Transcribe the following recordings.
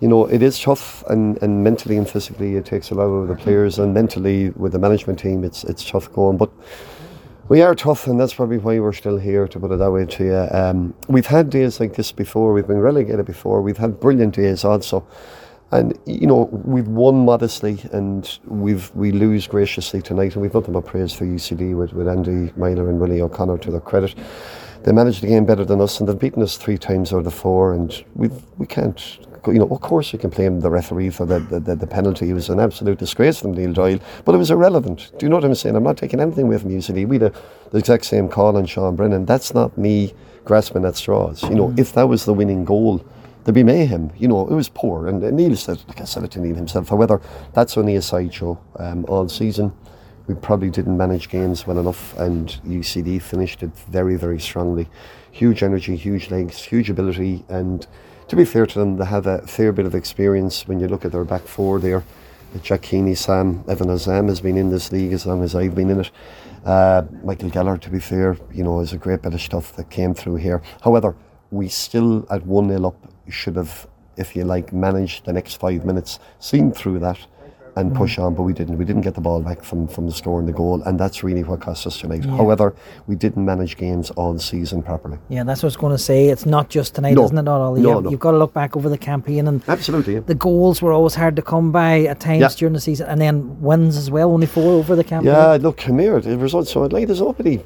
it is tough, and mentally and physically it takes a lot out of the players, and mentally with the management team it's tough going, but we are tough, and that's probably why we're still here, to put it that way to you. We've had days like this before, we've been relegated before, we've had brilliant days also, and we've won modestly and we lose graciously tonight, and we've nothing but praise for UCD with Andy Myler and Willie O'Connor to their credit. They managed the game better than us, and they've beaten us 3 times out of the 4, and we can't. Of course you can blame the referee for the penalty. It was an absolute disgrace from Neil Doyle, but it was irrelevant. Do you know what I'm saying? I'm not taking anything away from UCD. We had the exact same call on Sean Brennan. That's not me grasping at straws. If that was the winning goal, there'd be mayhem. It was poor, and Neil said, I said it to Neil himself. However, that's only a sideshow. All season, we probably didn't manage games well enough, and UCD finished it very, very strongly. Huge energy, huge legs, huge ability, and to be fair to them, they have a fair bit of experience. When you look at their back 4 there, Jack Keeney, Sam, Evan Azam has been in this league as long as I've been in it. Michael Geller, to be fair, is a great bit of stuff that came through here. However, we still at 1-0 up should have, if you like, managed the next 5 minutes, seen through that and push on, but we didn't. We didn't get the ball back from the score and the goal, and that's really what cost us tonight. Yeah. However, we didn't manage games all season properly. Yeah, that's what I was going to say. It's not just tonight, isn't it? Not all. You've got to look back over the campaign, and absolutely, the goals were always hard to come by at times during the season, and then wins as well. Only 4 over the campaign. Yeah, look, come here. The results. So there's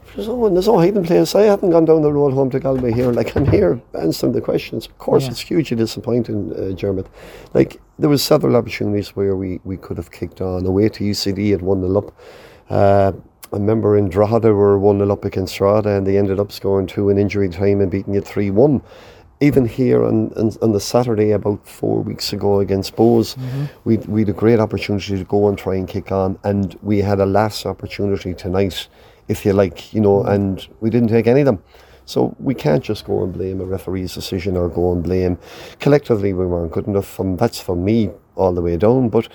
no hiding place. I haven't gone down the road home to Galway here. Like, I'm here answering the questions. Of course, it's hugely disappointing, Dermot. Like, there was several opportunities where we could have kicked on. Away to UCD at 1-0 up. I remember in Drogheda we were 1-0 up against Drogheda, and they ended up scoring 2 in injury time and beating you 3-1. Even here on the Saturday about 4 weeks ago against Bohs, we had a great opportunity to go and try and kick on, and we had a last opportunity tonight, if you like, and we didn't take any of them. So we can't just go and blame a referee's decision or go and blame. Collectively, we weren't good enough. That's from me all the way down. But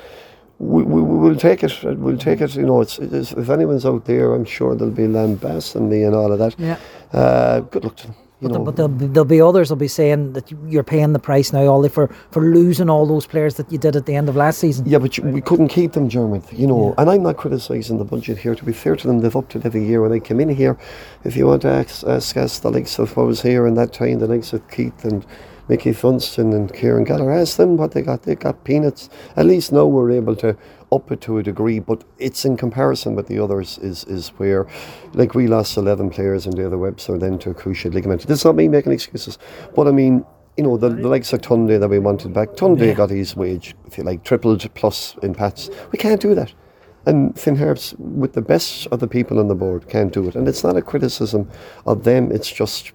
we'll take it. We'll take it. It's, if anyone's out there, I'm sure they'll be lambasting me and all of that. Yeah. Good luck to them. But there'll be others will be saying that you're paying the price now, Ollie, for losing all those players that you did at the end of last season. Yeah, but we couldn't keep them, Dermot, and I'm not criticising the budget here. To be fair to them, they've upped it every year. When I come in here, if you want to ask the likes of what was here in that time, the likes of Keith and Mickey Funston and Kieran Geller, ask them what they got. They got peanuts. At least now we're able to up it to a degree, but it's in comparison with the others is where, like, we lost 11 players in the other Webster then to a cruciate ligament. This is not me making excuses, but I mean, the likes of Tunde that we wanted back, Tunde got his wage, if you like, tripled plus in Pats. We can't do that. And Finn Harps, with the best of the people on the board, can't do it. And it's not a criticism of them, it's just,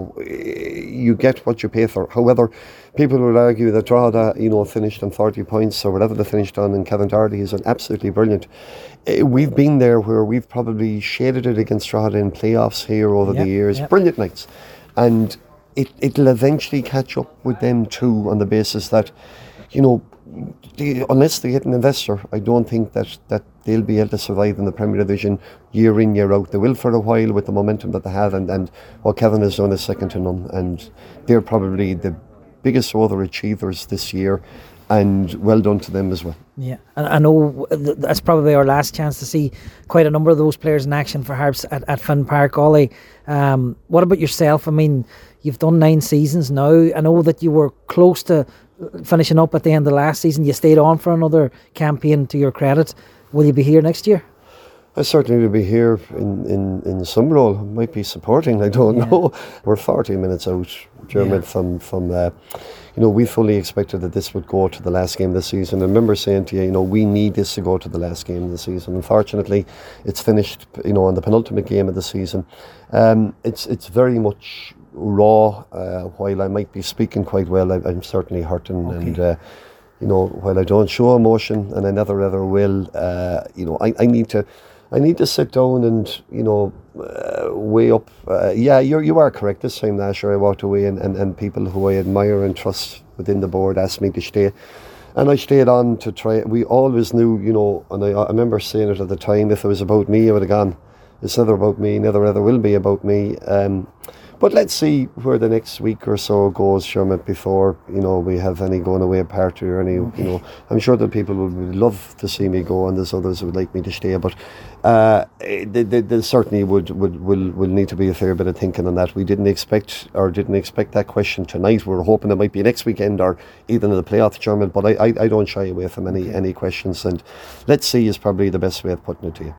you get what you pay for. However, people will argue that Drogheda, finished on 40 points or whatever they finished on, and Kevin Doherty is absolutely brilliant. We've been there where we've probably shaded it against Drogheda in playoffs here over the years. Brilliant nights. And it'll eventually catch up with them too, on the basis that, unless they get an investor, I don't think that they'll be able to survive in the Premier Division year in, year out. They will for a while with the momentum that they have, and what Kevin has done is second to none, and they're probably the biggest overachievers this year, and well done to them as well. Yeah, and I know that's probably our last chance to see quite a number of those players in action for Harps at Finn Park. Ollie, what about yourself? I mean, you've done 9 seasons now. I know that you were close to finishing up at the end of last season. You stayed on for another campaign, to your credit. Will you be here next year? I certainly will be here in some role. I might be supporting, I don't know. We're 40 minutes out, Dermot, from we fully expected that this would go to the last game of the season. I remember saying to you, we need this to go to the last game of the season. Unfortunately, it's finished, on the penultimate game of the season. It's very much raw. While I might be speaking quite well, I'm certainly hurting. Okay. And while I don't show emotion, and I never ever will, I need to sit down and weigh up. You are correct. This time last year I walked away, and people who I admire and trust within the board asked me to stay, and I stayed on to try. We always knew, and I remember saying it at the time, if it was about me I would have gone. It's never about me, never ever will be about me. But let's see where the next week or so goes, Sherman, before we have any going away party or any. I'm sure that people would love to see me go, and there's others who would like me to stay. But there certainly will need to be a fair bit of thinking on that. We didn't expect that question tonight. We were hoping it might be next weekend or even in the playoff, Sherman. But I don't shy away from any questions, and let's see is probably the best way of putting it to you.